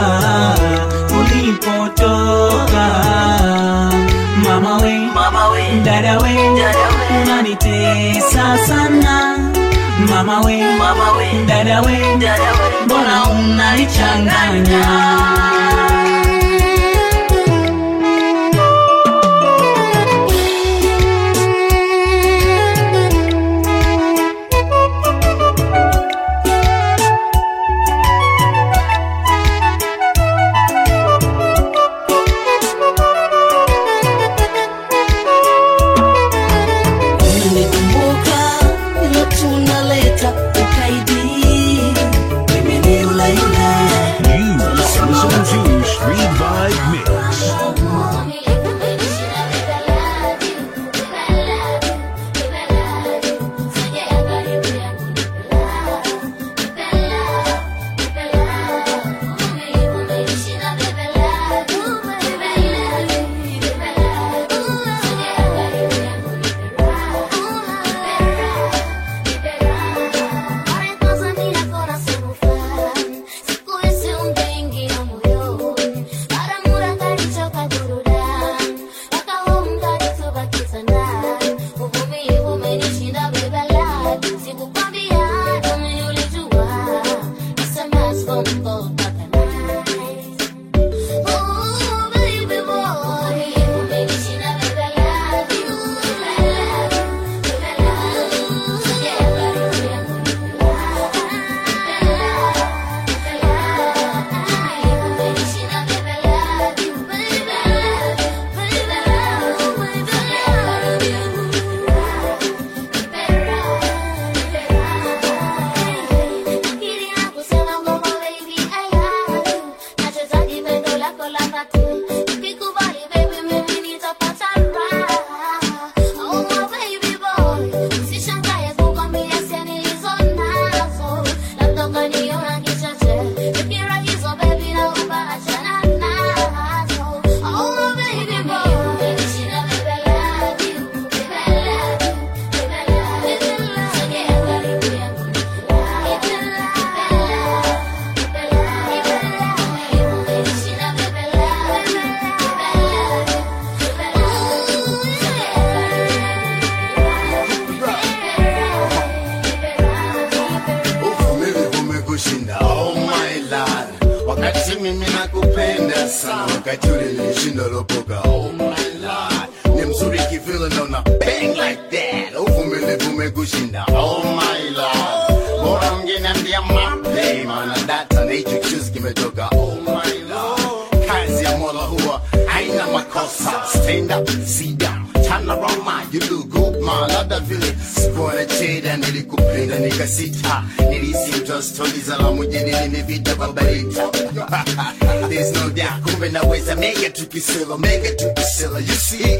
Speaker 7: ulipotoka, mama we, dada we, unanitesa sana. Mama we, dada we, mbona unanichanganya?
Speaker 11: wakati ule nilishinda lopoka. Oh my lord, ni mzuri kivile naona bang like that, uvumilivu umekushinda. Oh my lord, bora ungeniambia mapema, maana data na hicho kichuzi kimetoka. Oh my lord, kazi ya Mola huwa haina makosa. Stand up, sit down, turn around man, you look good man. Labda vile sikuona cheda, nilikupenda nikasita, nilisi mtoa stori za la mjini nimevita babarita. There's no doubt, kumbe naweza mega tukisela, you see.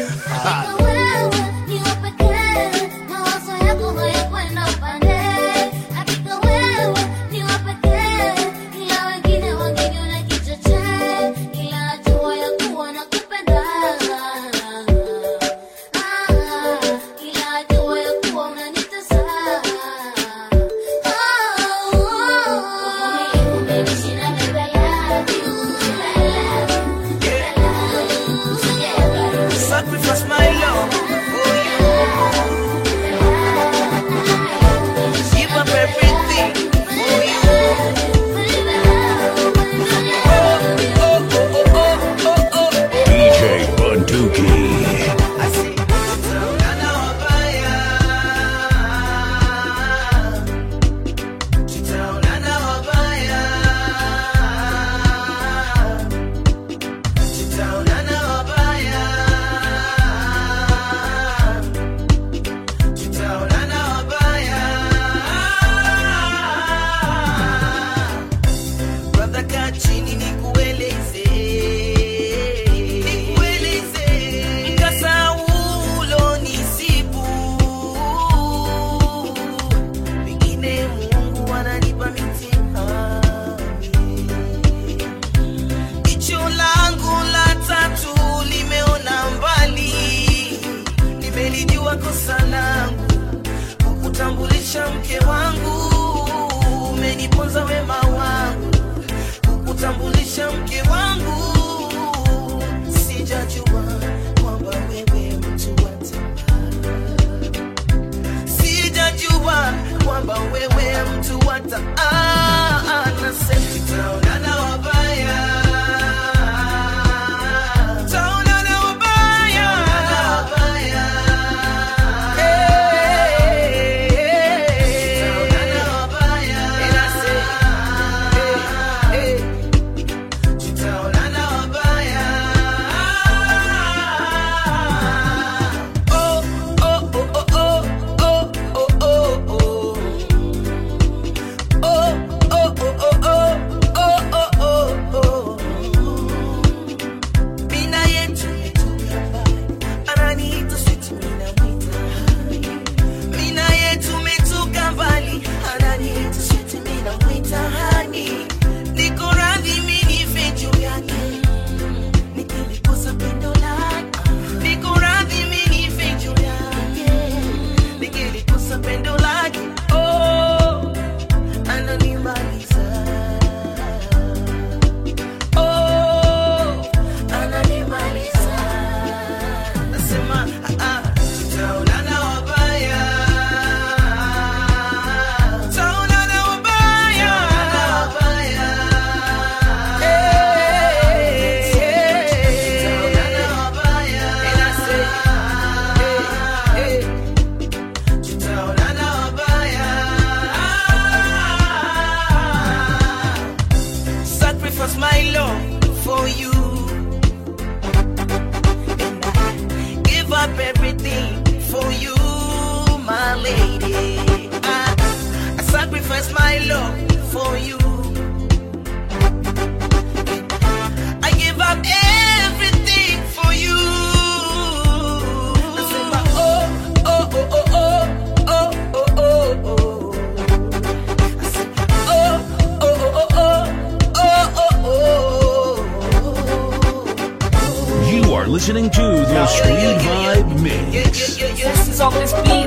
Speaker 3: Listening to the Street Vibe Mix.
Speaker 13: This is all this beat.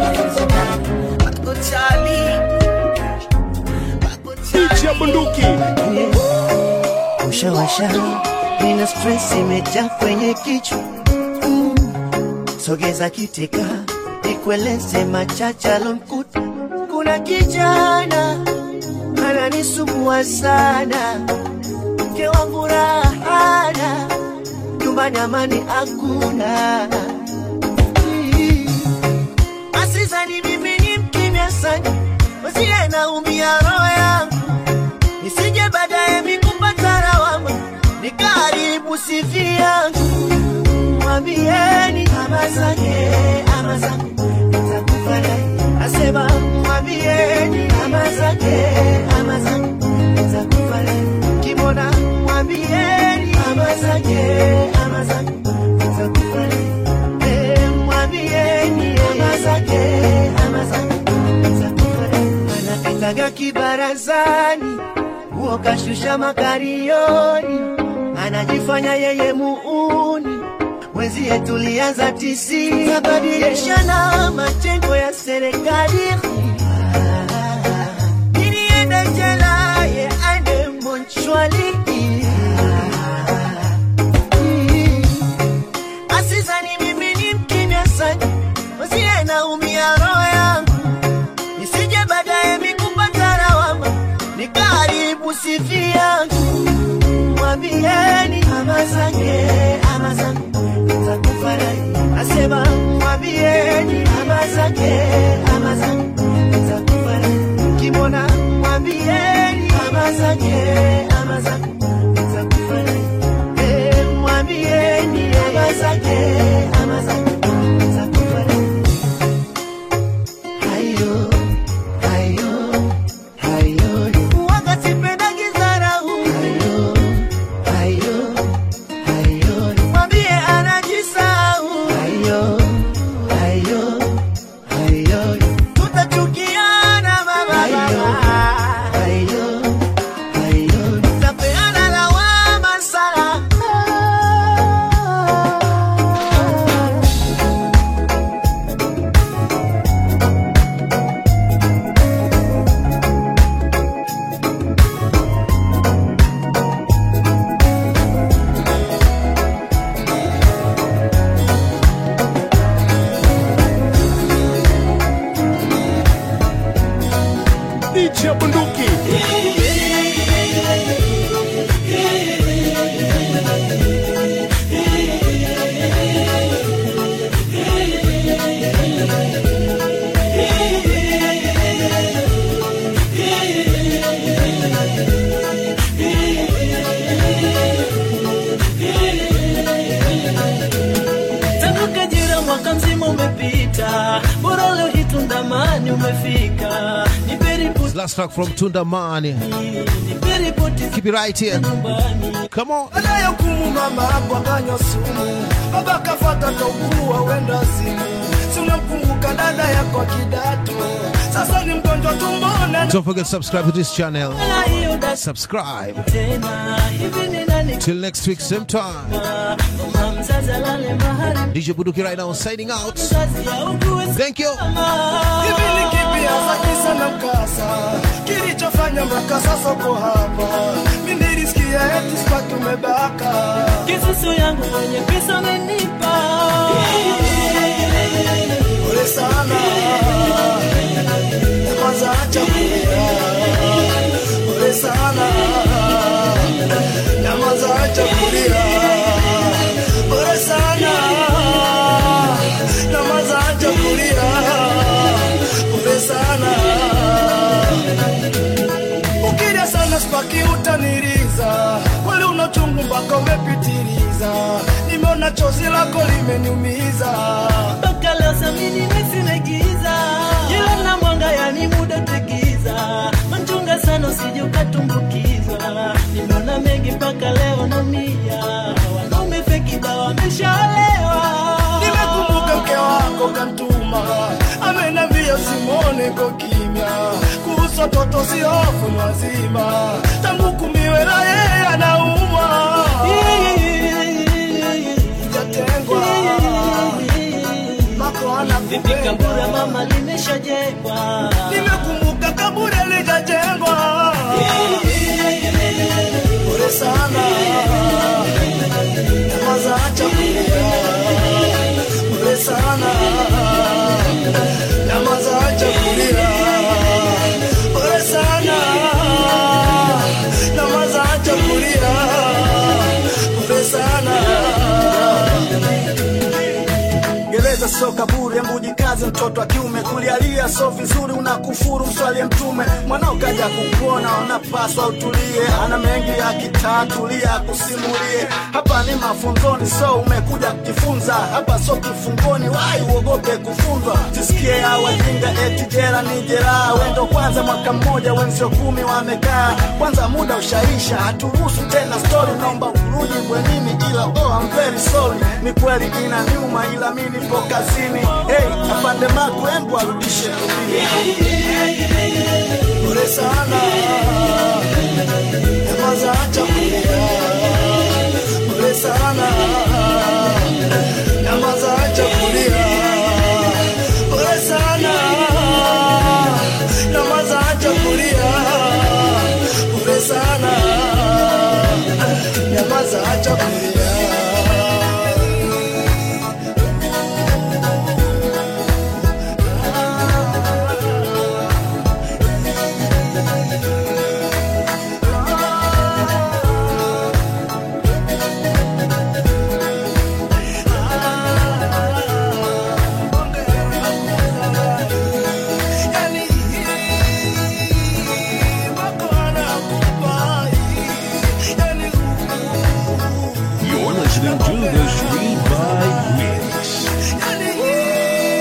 Speaker 6: DJ Bunduki.
Speaker 14: Ushawasha, nina stress imejaa kwenye kichwa. Sogeza kitika, nikueleze machache alonikuta. Kuna kijana ananisumbua sana, mke wangu raha sana, nyumbani amani hakuna. Asizani mimi ni mkimya sana, wasiye naumia roho yangu, nisije baadaye mikupata lawama, nikaribu sifi yangu. Mwambieni ama zake, nitakufa naye. Asema mwambieni ama zake, nitakufa naye. Kimona mwambieni ama zake, nitakufa naye. Mwambieni ama zake, nitakufa naye. Anapitaga kibarazani, huo kashusha makarioni, anajifanya yeye muuni, wenzie tulianza tisi, zabadilishana majengo ya serikali. Nilienda jela, ye ande monchwali. Asizani mimi ni mkimya sana, wenzie naumia roho yangu, nisije baadaye mikupata lawama, nikaribu sifi yangu. Mwambieni ama zake, nitakufa naye. Asema mwambieni ama zake, nitakufa naye. Kimona mwambieni ama zake, nitakufa naye. Mwambieni ama zake, nitakufa naye. Hayo wakati penda gizara mwambie anajisau. Tutachukiana mama, tapeana lawama sana.
Speaker 6: DJ Bunduki.
Speaker 1: Tangu Kajira mwaka mzima umepita, bora leo hii Tundamani umefika.
Speaker 4: Last track from Tundamani. Keep it right here. Come on.
Speaker 12: Anayokumu mama hapo akanywa sumu, baba kafata kaugua wenda simu. Tunamkumbuka dada yako kidato, sasa ni mgonjwa tumbona.
Speaker 4: Don't forget to subscribe to this channel. Subscribe. Till next week, same time. DJ Bunduki right now signing out. Thank you.
Speaker 12: Sana mkasa, kilichofanya mkasa soko hapa. Mimi nilisikia eti spatu umebaka.
Speaker 1: Kisusu yangu mwenye pesa amenipa.
Speaker 12: Ole sana, kwanza acha kulia. Ole sana, kwanza acha kulia. Ole sana, kwanza acha kulia. Ole sana, ukilia sana spaki utaniriza. Wale unachungu mpaka umepitiliza. Nimeona chozi lako limeniumiza.
Speaker 1: Mpaka leo samini mesimegiza. Jila na mwanga yani muda tegiza. Manchunga sana usije ukatumbukizwa. Nimeona mengi mpaka leo naumia. Wanaume feki dawa wameshaolewa.
Speaker 12: Nimekumbuka mke wako kantuma, amenambia usimone kwa kimya. Kuhusu toto si hofu mazima, tangu kumiwe na yeye anaumwa. Jatengwa mako
Speaker 1: vipi kabura mama limeshajengwa.
Speaker 12: Nimekumbuka kabura lijajengwa. Pole sana, kwanza acha kulia. Pole sana, kwanza acha kulia. Pole sana, kwanza acha kulia. sana. Gereza so kaburi, embu jikaze mtoto wa kiume. Kulialia so vizuri, unakufuru mswalie mtume. Mwanao kaja kukuona, unapaswa utulie. Ana mengi akitatulia kusimulie. Hapa ni mafunzoni, so umekuja kujifunza. Hapa so kifungoni, wai uogope kufunzwa. Jisikie ya wajinga eti jela ni jeraha. Wendo kwanza mwaka mmoja, wenzio 10 wamekaa. Kwanza muda ushaisha, haturuhusu tena story. Naomba urudi bwenini, ila I'm very sorry. Ni kweli inaniuma, ila mimi nipo kazini. Hey, afande Maku, embu arudishe kulia. Pole sana, nyamaza acha kulia. Pole sana, nyamaza acha kulia. Pole sana, nyamaza acha kulia. Pole sana, nyamaza acha kulia.
Speaker 3: Listening to the